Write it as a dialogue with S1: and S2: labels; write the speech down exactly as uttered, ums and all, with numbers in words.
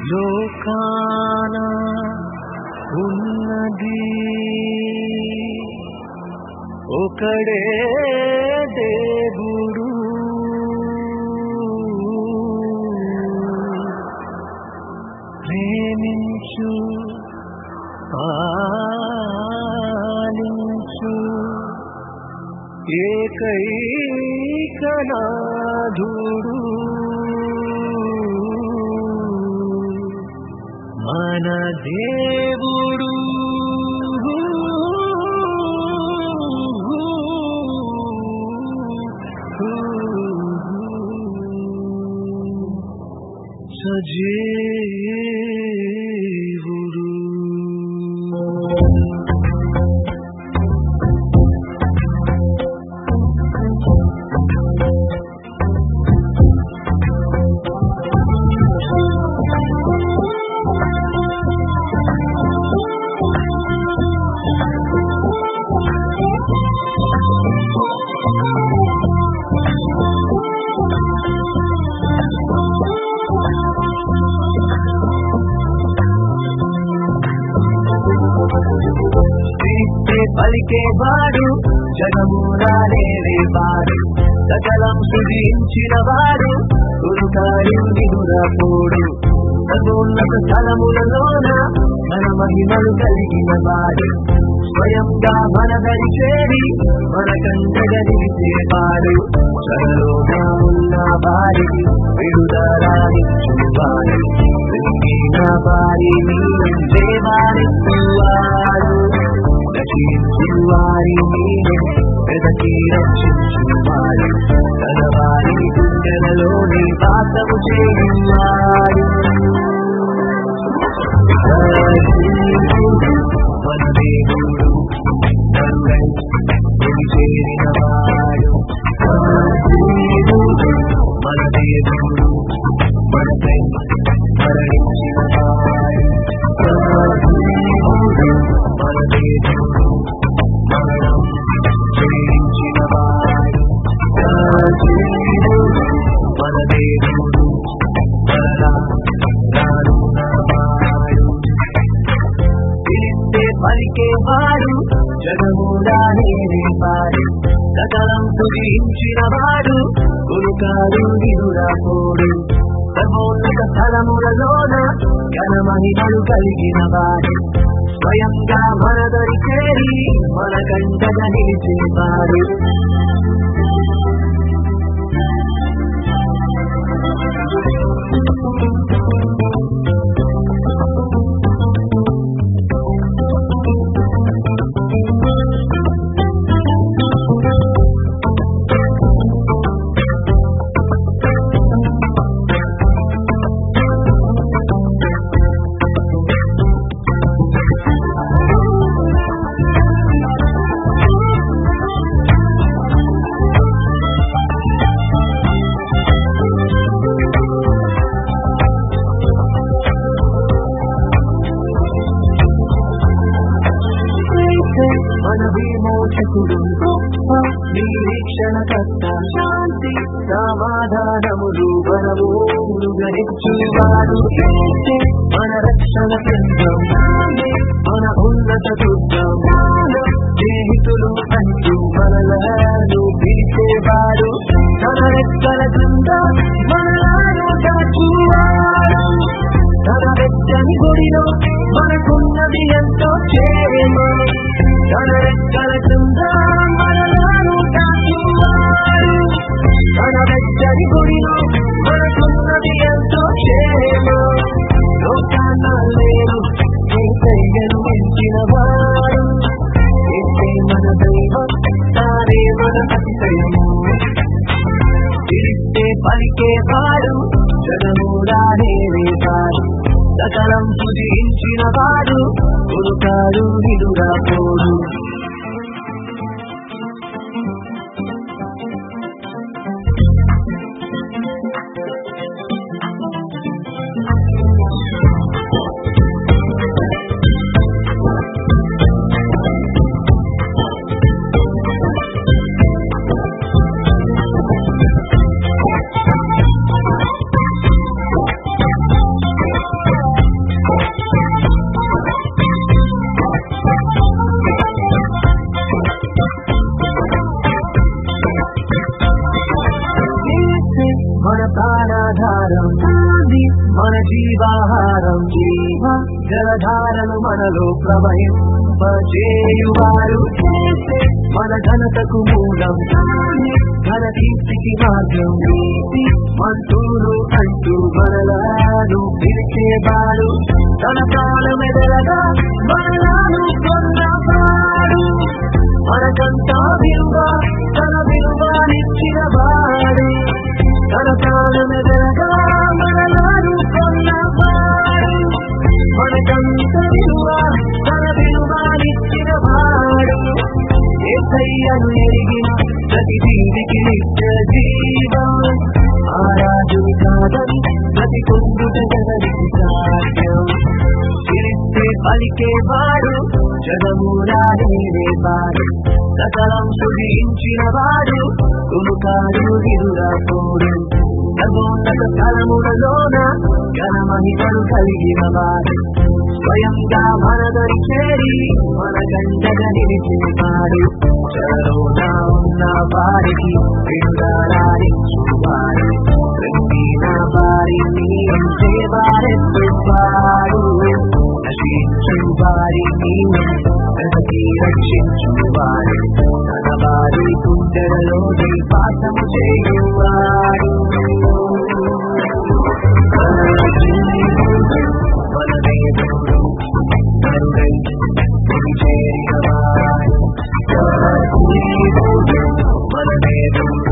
S1: లోకాన ఉన్నది ఒకడే దేవుడు, ప్రేమించు పాలించు ఏకైకనాథుడు, మన దేవుడు. సజీవుడు పలికేవాడు జగమురాలేవాడు, సకలం సృజించిన వాడు గురుకారు నిదురపోడు, సర్వోన్నత స్థలములలోన మన మహిమలు కలిగిన వాడు, స్వయంగా మన దరి చేరి మన కంటగా నిలిచేవాడు, సర్వలోగా ఉన్న వారికి విడుదలానిచ్చువాడు, వెతికిన వారిని దేవానిచ్చువాడు, వారిని వెదకి రక్షించువాడు, తన వారి గుండెలలోని వాసము చేయువాడు. మన దేవుడు తండ్రి చేరిన వాడు, మన దేవుడు మనపై మరణించిన వాడు, మన దేవుడు మరణం జయించిన వాడు, మన దేవుడు మరలా రానున్నవాడు, పిలిస్తే పలికేవాడు జగమురాలేవాడు, సకలం సృజించిన వాడు గురుకారు నిదురపోడు, సర్వోన్నత స్థలములలోన ఘన మహిమలు కలిగిన వాడు, స్వయంగా మన దరి చేరి మన కంటగా నిలిచేవాడు. మన విమోచకుడు నిరీక్షణకర్త, శాంతి సమాధానములు వరములుగనిచ్చువాడు, మన రక్షణ కేంద్రం మన ఉన్నత దుర్గం, స్నేహితులు అంటూ మనలను పిలిచేవాడు, తన రెక్కల క్రింద మనలను దాచువాడు, తన వెచ్చని గుడిలో మనకున్నది ఎంతో క్షేమ, తన రెక్కల క్రింద మనలను దాచువాడు, తన వెచ్చని గుడిలో మనకున్నది ఎంతో క్షేమ, లోకాన లేరు ఏసయ్యను మించిన వాడు, ఏసే మన దైవం తానే మన అతిశయము, పిలిస్తే పలికేవాడు జగమురాలేవాడు, సకలం సృజించిన వాడు గురుకారు నిదురపోడు. మన జీవాహారం జీవ జలధారను మనలో ప్రవహింపచేయువారు చేసే మన ఘనతకు మూలం ఘన కీర్తికి మార్గం మంటూరు అంటూ మనలను పిలిచేవాడు తన కాలమెదలగా మనలను కొన్నవాడు మనకంతా విలువ తన విలువనిచ్చిన వాడు తన కాలమెదలగా మనలను కొన్నవాడు మనకంత విలువ తన విలువనిచ్చిన వాడు యేసయ్యను ఎరిగిన ప్రతి జీవికి నిత్య జీవం ఆ రాజు కాదని ప్రతి పొందుట జగనికి సాధ్యం పిలిస్తే పలికేవాడు జగమురాలేవాడు సకలం సుధించిన వాడు తులుకాడు విరురాపోడు సగోన్నత స్థలములలోన ఘనమహిమను కలిగిన వాడు స్వయంగా మనదరి చేరి మన గంటగా నిలిచేవాడు చలోన ఉన్న వారికి విడుదలాడించువాడు కృంగిన వారిని సేవారెత్తువాడు నశించు వారిని బ్రతికి రక్షించువాడు తన వారి గుండెలలో నివాసము చేయువాడు మన దేవుడు కరుణై చేరినవాడు మన దేవుడు